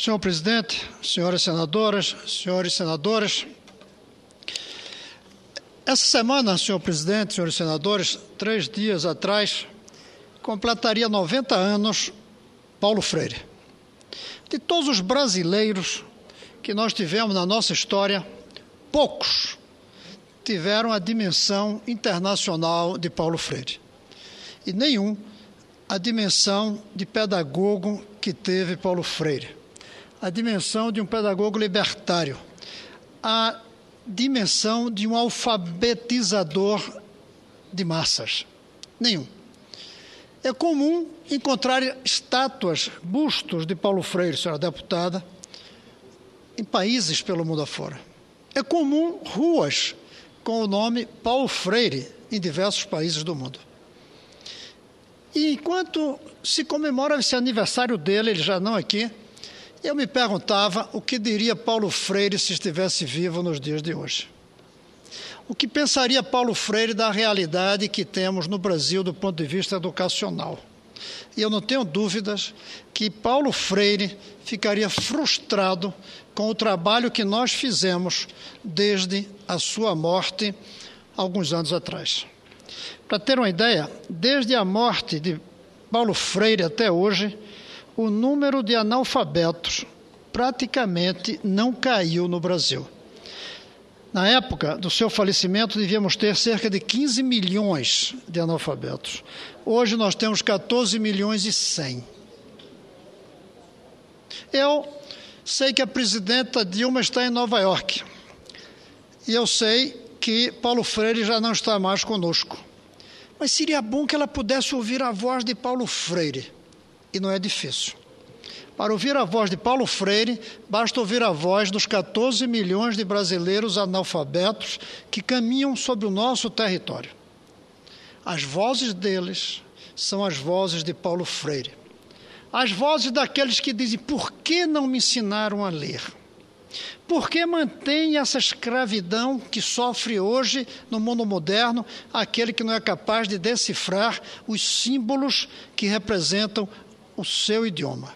Senhor presidente, senhoras senadoras, senhores senadores, essa semana, senhor presidente, senhores senadores, 3 dias atrás, completaria 90 anos Paulo Freire. De todos os brasileiros que nós tivemos na nossa história, poucos tiveram a dimensão internacional de Paulo Freire. E nenhum a dimensão de pedagogo que teve Paulo Freire. A dimensão de um pedagogo libertário. A dimensão de um alfabetizador de massas. Nenhum. É comum encontrar estátuas, bustos de Paulo Freire, senhora deputada, em países pelo mundo afora. É comum ruas com o nome Paulo Freire em diversos países do mundo. E enquanto se comemora esse aniversário dele, ele já não aqui, eu me perguntava o que diria Paulo Freire se estivesse vivo nos dias de hoje. O que pensaria Paulo Freire da realidade que temos no Brasil do ponto de vista educacional? E eu não tenho dúvidas que Paulo Freire ficaria frustrado com o trabalho que nós fizemos desde a sua morte, alguns anos atrás. Para ter uma ideia, desde a morte de Paulo Freire até hoje, o número de analfabetos praticamente não caiu no Brasil. Na época do seu falecimento, devíamos ter cerca de 15 milhões de analfabetos. Hoje nós temos 14 milhões e 100. Eu sei que a presidenta Dilma está em Nova York. E eu sei que Paulo Freire já não está mais conosco. Mas seria bom que ela pudesse ouvir a voz de Paulo Freire. E não é difícil. Para ouvir a voz de Paulo Freire, basta ouvir a voz dos 14 milhões de brasileiros analfabetos que caminham sobre o nosso território. As vozes deles são as vozes de Paulo Freire. As vozes daqueles que dizem, por que não me ensinaram a ler? Por que mantém essa escravidão que sofre hoje no mundo moderno aquele que não é capaz de decifrar os símbolos que representam o seu idioma?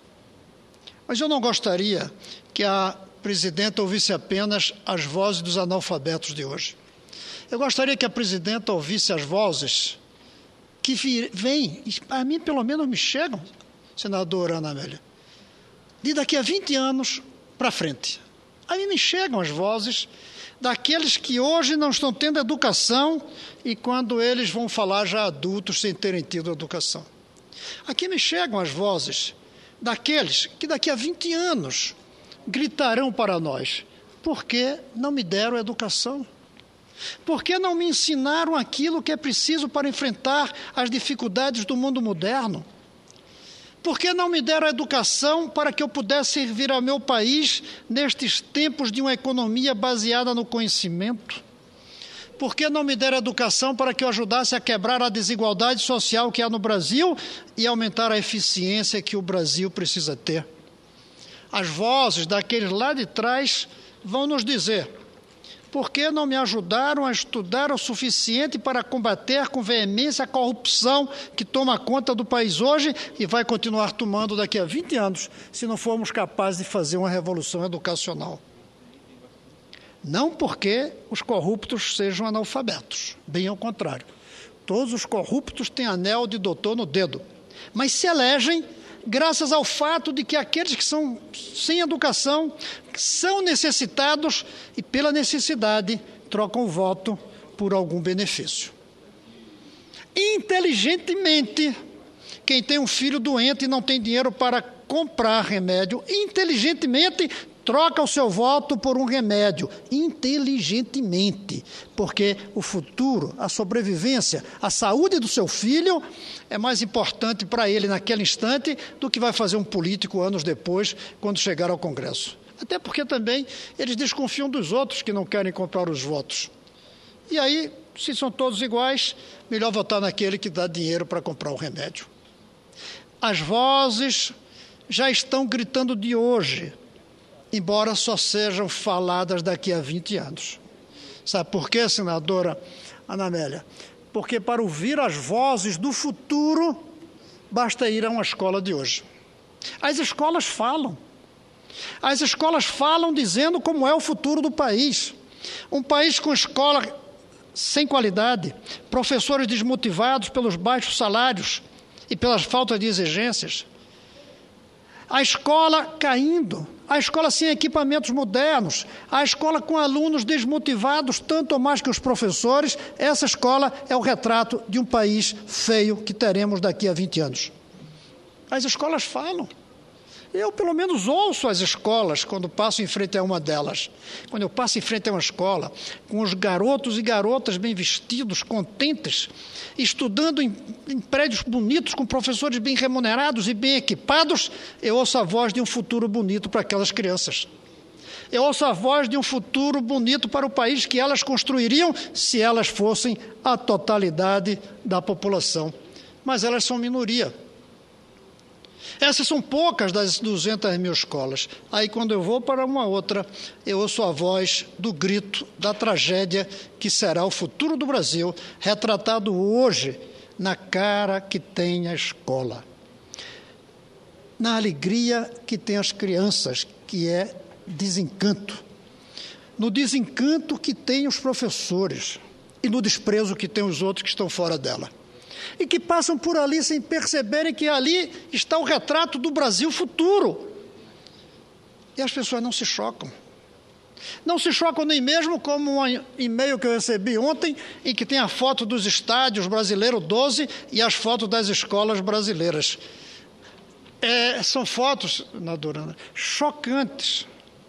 Mas eu não gostaria que a presidenta ouvisse apenas as vozes dos analfabetos de hoje. Eu gostaria que a presidenta ouvisse as vozes que vêm, a mim pelo menos me chegam, senadora Ana Amélia, de daqui a 20 anos para frente. A mim me chegam as vozes daqueles que hoje não estão tendo educação e quando eles vão falar já adultos sem terem tido educação. Aqui me chegam as vozes daqueles que daqui a 20 anos gritarão para nós, por que não me deram educação? Por que não me ensinaram aquilo que é preciso para enfrentar as dificuldades do mundo moderno? Por que não me deram educação para que eu pudesse servir ao meu país nestes tempos de uma economia baseada no conhecimento? Por que não me deram educação para que eu ajudasse a quebrar a desigualdade social que há no Brasil e aumentar a eficiência que o Brasil precisa ter? As vozes daqueles lá de trás vão nos dizer, por que não me ajudaram a estudar o suficiente para combater com veemência a corrupção que toma conta do país hoje e vai continuar tomando daqui a 20 anos, se não formos capazes de fazer uma revolução educacional? Não porque os corruptos sejam analfabetos, bem ao contrário. Todos os corruptos têm anel de doutor no dedo, mas se elegem graças ao fato de que aqueles que são sem educação são necessitados e, pela necessidade, trocam o voto por algum benefício. Inteligentemente, quem tem um filho doente e não tem dinheiro para comprar remédio, inteligentemente troca o seu voto por um remédio, inteligentemente, porque o futuro, a sobrevivência, a saúde do seu filho é mais importante para ele naquele instante do que vai fazer um político anos depois, quando chegar ao Congresso. Até porque também eles desconfiam dos outros que não querem comprar os votos. E aí, se são todos iguais, melhor votar naquele que dá dinheiro para comprar o remédio. As vozes já estão gritando de hoje, embora só sejam faladas daqui a 20 anos. Sabe por quê, senadora Ana Amélia? Porque para ouvir as vozes do futuro, basta ir a uma escola de hoje. As escolas falam. As escolas falam dizendo como é o futuro do país. Um país com escola sem qualidade, professores desmotivados pelos baixos salários e pelas faltas de exigências. A escola caindo, a escola sem equipamentos modernos, a escola com alunos desmotivados, tanto ou mais que os professores. Essa escola é o retrato de um país feio que teremos daqui a 20 anos. As escolas falam. Eu, pelo menos, ouço as escolas quando passo em frente a uma delas. Quando eu passo em frente a uma escola, com os garotos e garotas bem vestidos, contentes, estudando em prédios bonitos, com professores bem remunerados e bem equipados, eu ouço a voz de um futuro bonito para aquelas crianças. Eu ouço a voz de um futuro bonito para o país que elas construiriam se elas fossem a totalidade da população. Mas elas são minoria. Essas são poucas das 200 mil escolas. Aí, quando eu vou para uma outra, eu ouço a voz do grito da tragédia que será o futuro do Brasil, retratado hoje na cara que tem a escola. Na alegria que tem as crianças, que é desencanto. No desencanto que tem os professores e no desprezo que tem os outros que estão fora dela. E que passam por ali sem perceberem que ali está o retrato do Brasil futuro. E as pessoas não se chocam. Não se chocam nem mesmo como um e-mail que eu recebi ontem, em que tem a foto dos estádios brasileiros 12 e as fotos das escolas brasileiras. São fotos, Durana, chocantes.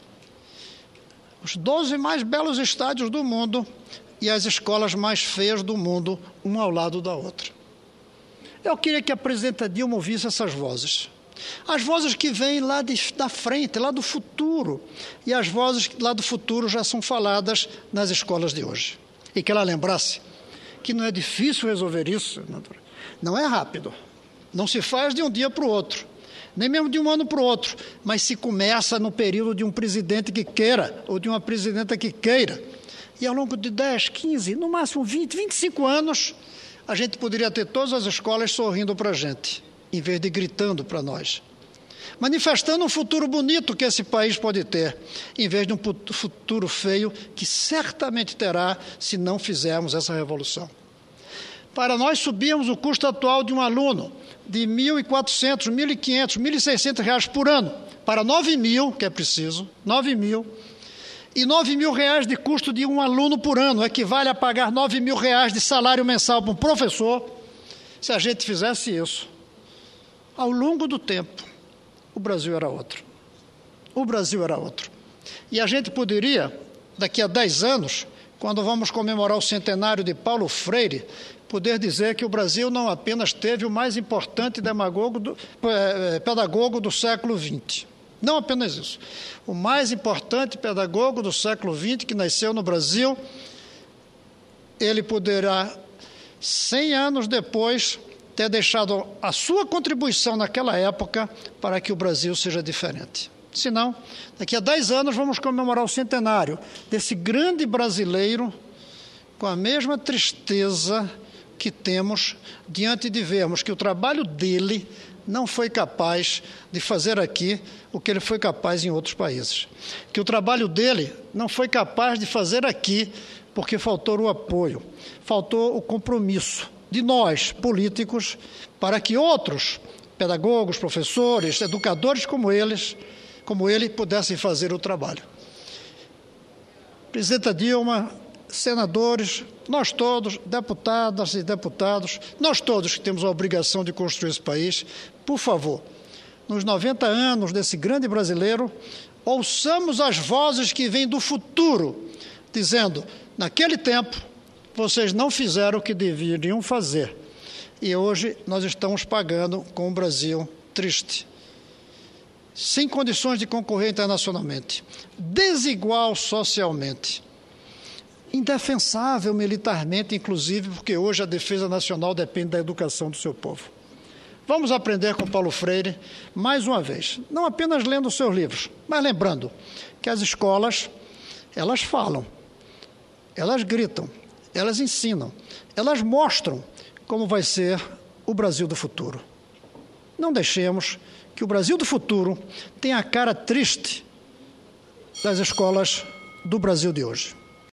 Os 12 mais belos estádios do mundo e as escolas mais feias do mundo, uma ao lado da outra. Eu queria que a presidenta Dilma ouvisse essas vozes. As vozes que vêm lá da frente, lá do futuro. E as vozes lá do futuro já são faladas nas escolas de hoje. E que ela lembrasse que não é difícil resolver isso. Não é rápido. Não se faz de um dia para o outro. Nem mesmo de um ano para o outro. Mas se começa no período de um presidente que queira, ou de uma presidenta que queira. E ao longo de 10, 15, no máximo 20, 25 anos, a gente poderia ter todas as escolas sorrindo para a gente, em vez de gritando para nós. Manifestando um futuro bonito que esse país pode ter, em vez de um futuro feio que certamente terá se não fizermos essa revolução. Para nós subirmos o custo atual de um aluno de R$ 1.400, R$ 1.500, R$ 1.600 por ano, para R$ 9.000, que é preciso, R$ 9.000, e R$ 9.000 de custo de um aluno por ano, equivale a pagar R$ 9.000 de salário mensal para um professor. Se a gente fizesse isso, ao longo do tempo, o Brasil era outro. O Brasil era outro. E a gente poderia, daqui a 10 anos, quando vamos comemorar o centenário de Paulo Freire, poder dizer que o Brasil não apenas teve o mais importante pedagogo do século XX. Não apenas isso. O mais importante pedagogo do século XX, que nasceu no Brasil, ele poderá, 100 anos depois, ter deixado a sua contribuição naquela época para que o Brasil seja diferente. Senão, daqui a 10 anos vamos comemorar o centenário desse grande brasileiro com a mesma tristeza que temos diante de vermos que o trabalho dele não foi capaz de fazer aqui o que ele foi capaz em outros países. Que o trabalho dele não foi capaz de fazer aqui porque faltou o apoio, faltou o compromisso de nós, políticos, para que outros pedagogos, professores, educadores como ele, pudessem fazer o trabalho. Presidenta Dilma, senadores, nós todos, deputadas e deputados, nós todos que temos a obrigação de construir esse país, por favor, nos 90 anos desse grande brasileiro, ouçamos as vozes que vêm do futuro, dizendo, naquele tempo, vocês não fizeram o que deveriam fazer. E hoje nós estamos pagando com o Brasil triste, sem condições de concorrer internacionalmente, desigual socialmente, indefensável militarmente, inclusive, porque hoje a defesa nacional depende da educação do seu povo. Vamos aprender com Paulo Freire, mais uma vez, não apenas lendo os seus livros, mas lembrando que as escolas, elas falam, elas gritam, elas ensinam, elas mostram como vai ser o Brasil do futuro. Não deixemos que o Brasil do futuro tem a cara triste das escolas do Brasil de hoje.